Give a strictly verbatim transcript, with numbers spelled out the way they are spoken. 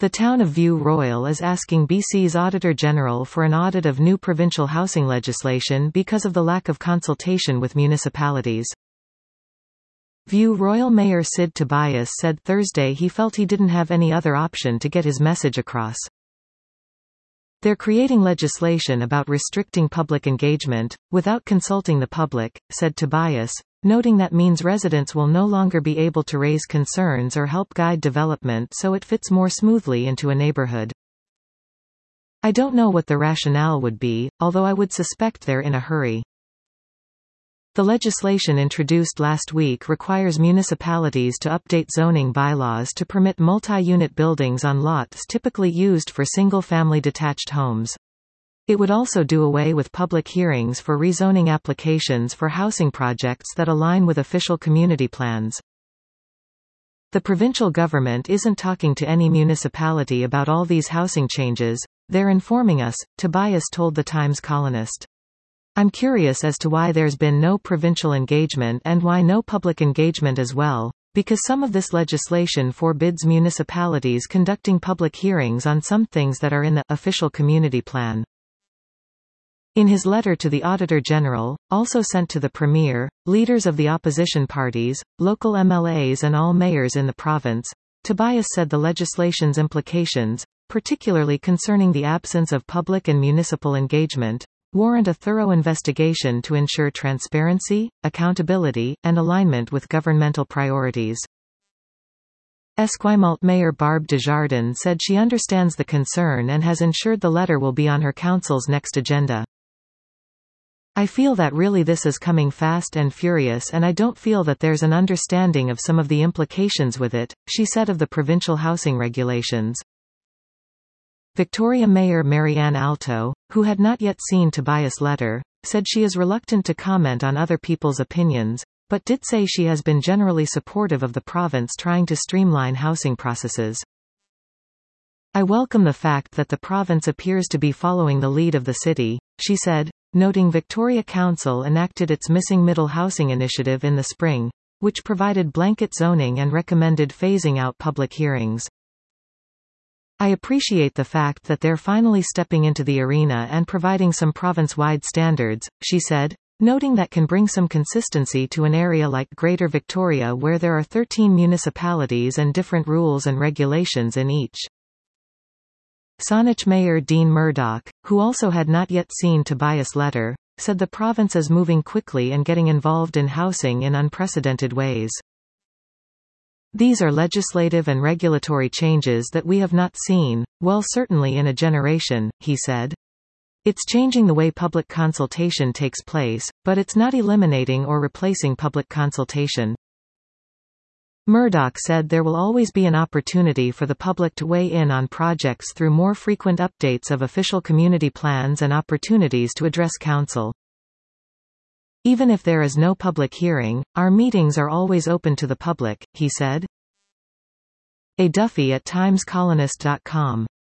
The town of View Royal is asking B C's Auditor General for an audit of new provincial housing legislation because of the lack of consultation with municipalities. View Royal Mayor Sid Tobias said Thursday he felt he didn't have any other option to get his message across. They're creating legislation about restricting public engagement, without consulting the public, said Tobias, noting that means residents will no longer be able to raise concerns or help guide development so it fits more smoothly into a neighborhood. I don't know what the rationale would be, although I would suspect they're in a hurry. The legislation introduced last week requires municipalities to update zoning bylaws to permit multi-unit buildings on lots typically used for single-family detached homes. It would also do away with public hearings for rezoning applications for housing projects that align with official community plans. The provincial government isn't talking to any municipality about all these housing changes, they're informing us, Tobias told the Times Colonist. I'm curious as to why there's been no provincial engagement and why no public engagement as well, because some of this legislation forbids municipalities conducting public hearings on some things that are in the official community plan. In his letter to the Auditor General, also sent to the Premier, leaders of the opposition parties, local M L As and all mayors in the province, Tobias said the legislation's implications, particularly concerning the absence of public and municipal engagement, warrant a thorough investigation to ensure transparency, accountability, and alignment with governmental priorities. Esquimalt Mayor Barb Desjardins said she understands the concern and has ensured the letter will be on her council's next agenda. I feel that really this is coming fast and furious and I don't feel that there's an understanding of some of the implications with it, she said of the provincial housing regulations. Victoria Mayor Marianne Alto, who had not yet seen Tobias' letter, said she is reluctant to comment on other people's opinions, but did say she has been generally supportive of the province trying to streamline housing processes. I welcome the fact that the province appears to be following the lead of the city, she said, noting Victoria Council enacted its Missing Middle Housing initiative in the spring, which provided blanket zoning and recommended phasing out public hearings. I appreciate the fact that they're finally stepping into the arena and providing some province-wide standards, she said, noting that can bring some consistency to an area like Greater Victoria where there are thirteen municipalities and different rules and regulations in each. Saanich Mayor Dean Murdoch, who also had not yet seen Tobias' letter, said the province is moving quickly and getting involved in housing in unprecedented ways. These are legislative and regulatory changes that we have not seen, well certainly in a generation, he said. It's changing the way public consultation takes place, but it's not eliminating or replacing public consultation. Murdoch said there will always be an opportunity for the public to weigh in on projects through more frequent updates of official community plans and opportunities to address council. Even if there is no public hearing, our meetings are always open to the public, he said. A Duffy at times colonist dot com